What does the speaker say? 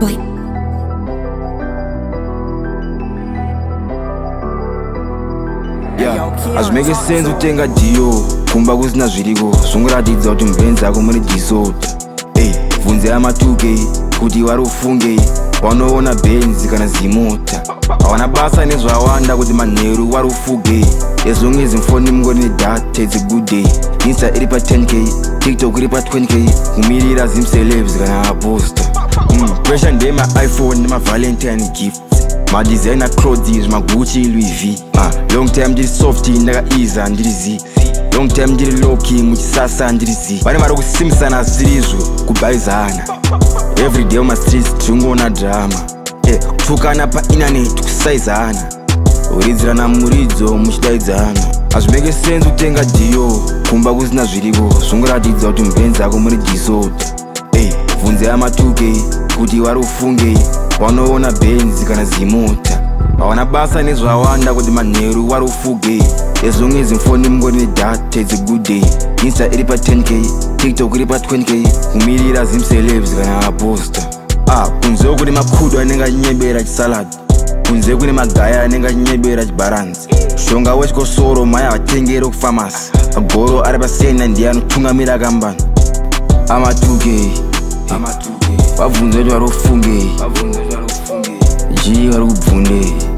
boy. Azvimeke sense utenga dio kumba kusina zviriko zvongoratidza kuti mubenzi ako muri disorder. Bvunze ama2K kuti wari ufunge wanoona benzi kana zimota hawana basa nezvawanda kuti manheru wari ufuge as long as mfoni mungori nedata it's a good day. Insta iri pa 10k TikTok iri pa 20k kumirira zimcelebs kana aposta. Pressure ndema iPhone nema Valentine gift madesigner clothes magucci Louis V. Long time ndiri soft ndakaiza ndiri z long time ndiri lowkey muchisasa ndiri z vane vari kusimisana zvirizvo kubaizana everyday on my streets tingoona drama kutukana pa internet kusaizana uridzirana muridzo muchidaidzana. Azvimeke sense utenga dio kumba kusina zviriko zvongoratidza kuti mubenzi ako muri disorder. Bvunze ama2K kuti wari ufunge wanoona benzi kana zimota hawana basa nezvawanda kuti manheru wari ufuge as long as mfoni mungori nedata it's a good day. Insta iri pa 10k TikTok iri pa 20k kumirira zimcelebs kana aposta. Kunzewo kune makhudu anenge achinyebera chisalad kunze kune magaya anenge achinyebera chibaranzi shonga wechikosoro maya vatengere kufamasi magoro ari pasena ndiye anotungamira kambani. ama2K wabvunza kuti vari ufunge ji vari kubvunde